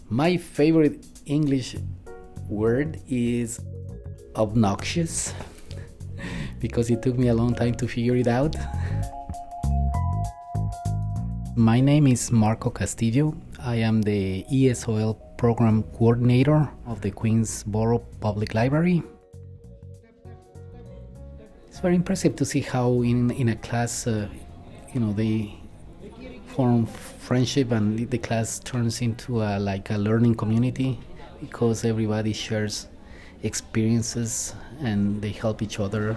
My favorite English word is obnoxious because it took me a long time to figure it out. My name is Marco Castillo. I am the ESOL Program Coordinator of the Queensborough Public Library. It's very impressive to see how in a class, they form friendship and the class turns into a learning community because everybody shares experiences and they help each other.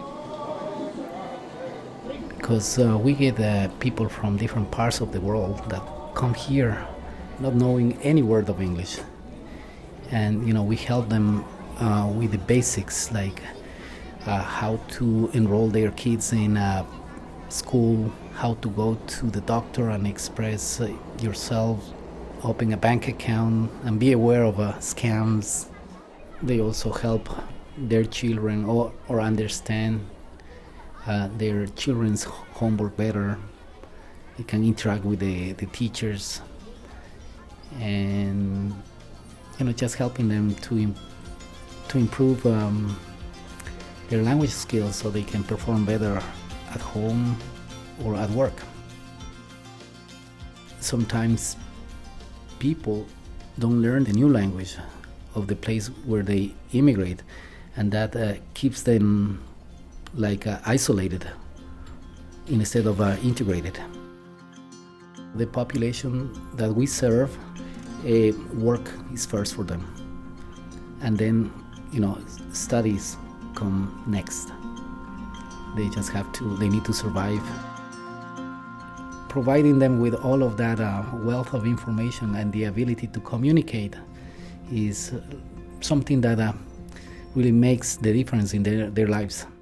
Because we get people from different parts of the world that come here not knowing any word of English. And, we help them with the basics like how to enroll their kids in school, how to go to the doctor and express yourself, open a bank account, and be aware of scams. They also help their children or understand their children's homework better. They can interact with the teachers and just helping them to improve their language skills so they can perform better at home or at work. Sometimes people don't learn the new language of the place where they immigrate, and that keeps them isolated instead of integrated. The population that we serve, work is first for them, and then studies come next. They need to survive. Providing them with all of that wealth of information and the ability to communicate is something that really makes the difference in their lives.